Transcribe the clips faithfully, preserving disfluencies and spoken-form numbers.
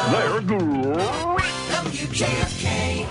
They're great. W J F K.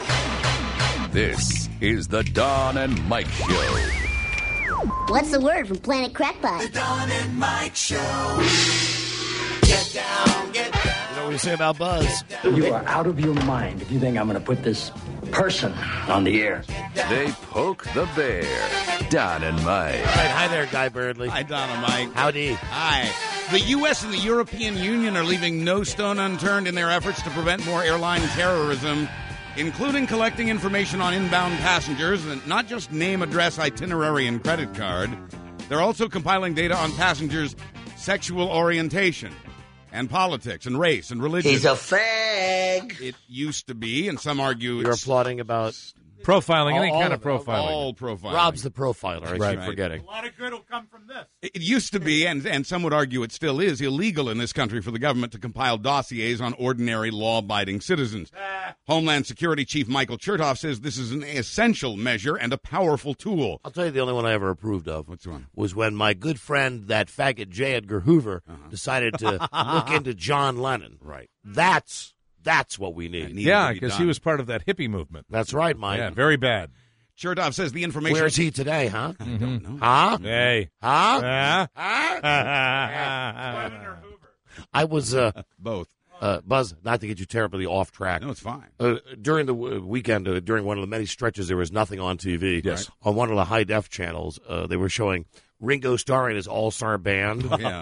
This is the Don and Mike Show. What's the word from Planet Crackpot? The Don and Mike Show. Get down, get down. You know what you say about Buzz? You are out of your mind if you think I'm going to put this person on the air. They poke the bear. Don and Mike. Right, hi there, Guy Birdley. Hi, Don and Mike. Howdy. Hi. The U S and the European Union are leaving no stone unturned in their efforts to prevent more airline terrorism, including collecting information on inbound passengers, and not just name, address, itinerary, and credit card. They're also compiling data on passengers' sexual orientation and politics and race and religion. He's a fag. It used to be, and some argue You're it's applauding about profiling, any all kind of of it. profiling. all profiling. Rob's the profiler. I Right. keep forgetting. A lot of good will come from this. It used to be, and, and some would argue it still is, illegal in this country for the government to compile dossiers on ordinary law-abiding citizens. Ah. Homeland Security Chief Michael Chertoff says this is an essential measure and a powerful tool. I'll tell you the only one I ever approved of. What's one? Was when my good friend, that faggot J. Edgar Hoover, Uh-huh. decided to look into John Lennon. Right. That's that's what we need. Needed Yeah, to be because he done. was part of that hippie movement. That's right, Mike. Yeah, very bad. Chertoff says the information... Where's he today, huh? I don't know. Huh? Hey. Huh? Ah. Huh? Lennon or Hoover? I was, uh, Both. uh, Buzz, not to get you terribly off track. No, it's fine. Uh, during the w- weekend, uh, during one of the many stretches, there was nothing on T V. Yes. On one of the high def channels, uh, they were showing Ringo Starr and his all star band. Yeah.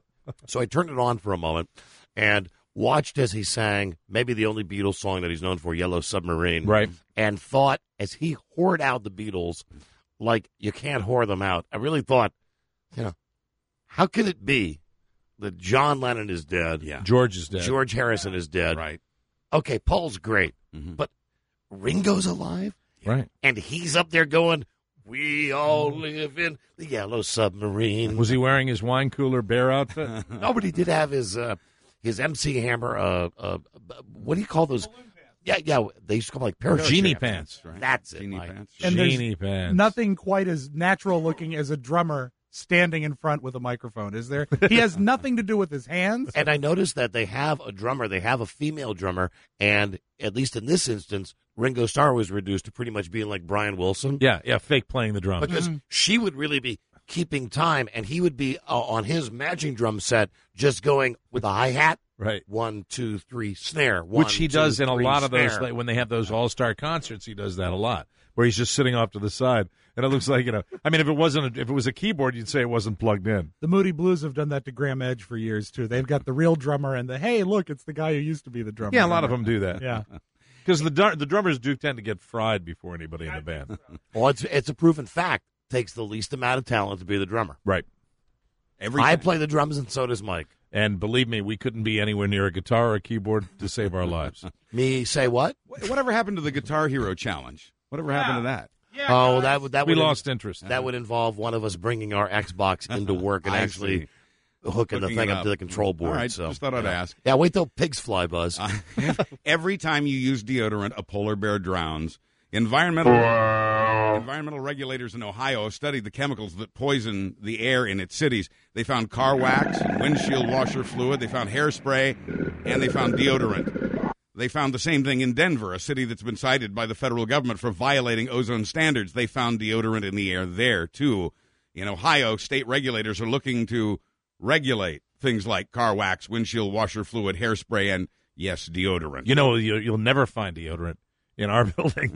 So I turned it on for a moment and watched as he sang maybe the only Beatles song that he's known for, Yellow Submarine. Right. And thought, as he whored out the Beatles like you can't whore them out, I really thought, you know, how can it be that John Lennon is dead? Yeah. George is dead. George Harrison is dead. Right. Okay, Paul's great, Mhm. but Ringo's alive? Right. And he's up there going, we all live in the Yellow Submarine. Was he wearing his wine cooler bear outfit? Nobody did have his uh, his M C Hammer, uh, uh, what do you call those? Yeah, yeah, they used to call them like parachute Genie pants. pants. Right. That's it, Genie Mike. pants. And there's Genie pants. Nothing quite as natural looking as a drummer standing in front with a microphone, is there? He has nothing to do with his hands. And I noticed that they have a drummer, they have a female drummer, and at least in this instance, Ringo Starr was reduced to pretty much being like Brian Wilson. Yeah, yeah, fake playing the drums. Because she would really be keeping time, and he would be uh, on his matching drum set just going with a hi-hat. Right. One, two, three, snare. One, Which he two, does in a three, lot of those, snare. like, when they have those all-star concerts, he does that a lot, where he's just sitting off to the side. And it looks like, you know, I mean, if it wasn't, a, if it was a keyboard, you'd say it wasn't plugged in. The Moody Blues have done that to Graham Edge for years, too. They've got the real drummer and the, hey, look, it's the guy who used to be the drummer. Yeah, a lot of them do that. Yeah. Because the dr- the drummers do tend to get fried before anybody in the band. Well, it's, it's a proven fact. Takes the least amount of talent to be the drummer. Right. Every I time. play the drums, and so does Mike. And believe me, we couldn't be anywhere near a guitar or a keyboard to save our lives. Me say what? Wh- Whatever happened to the Guitar Hero Challenge? Whatever happened to that? Yeah, Oh, guys. that would that We would lost interest. that would involve one of us bringing our Xbox into work and I actually see. hooking the Hooking thing it up up. to the control board. All right, so just thought I'd yeah. ask. Yeah, wait till pigs fly, Buzz. Uh, every time you use deodorant, a polar bear drowns. Environmental environmental regulators in Ohio have studied the chemicals that poison the air in its cities. They found car wax, windshield washer fluid, they found hairspray, and they found deodorant. They found the same thing in Denver, a city that's been cited by the federal government for violating ozone standards. They found deodorant in the air there, too. In Ohio, state regulators are looking to regulate things like car wax, windshield washer fluid, hairspray, and, yes, deodorant. You know, you, you'll never find deodorant in our building.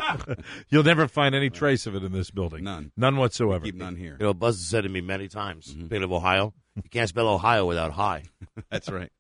You'll never find any trace of it in this building. None. None whatsoever. Keep none here. You know, Buzz has said to me many times, speaking of Ohio, you can't spell Ohio without high. That's right.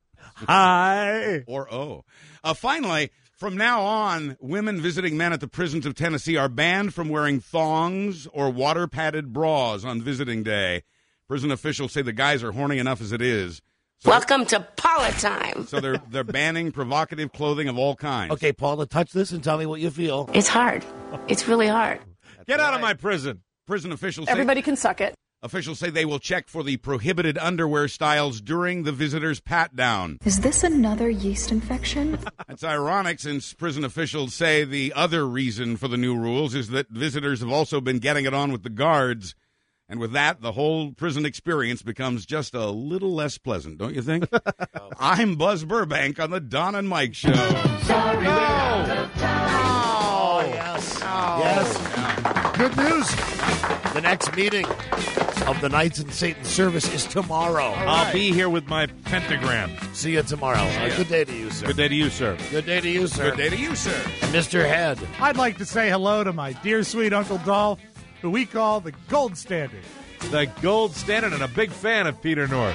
Hi. Or oh. Uh, finally, from now on, women visiting men at the prisons of Tennessee are banned from wearing thongs or water-padded bras on visiting day. Prison officials say the guys are horny enough as it is. So, Welcome to Time. so they're they're banning provocative clothing of all kinds. Okay, Paula, touch this and tell me what you feel. It's hard. It's really hard. Get out of my prison. Prison officials say, Everybody can suck it. officials say they will check for the prohibited underwear styles during the visitor's pat-down. Is this another yeast infection? That's ironic since prison officials say the other reason for the new rules is that visitors have also been getting it on with the guards And with that, the whole prison experience becomes just a little less pleasant, don't you think? I'm Buzz Burbank on the Don and Mike Show. Sorry, no. Oh, yes. Oh. Yes. Good news. The next meeting of the Knights in Satan's Service is tomorrow. I'll right. be here with my pentagram. See you tomorrow. Uh, good day to you, sir. Good day to you, sir. Good day to you, sir. Good day to you, sir. Mister Head. I'd like to say hello to my dear, sweet Uncle Dolph, who we call the gold standard. The gold standard, and a big fan of Peter North.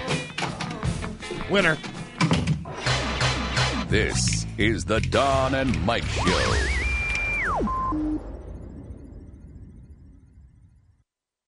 Winner. This is the Don and Mike Show.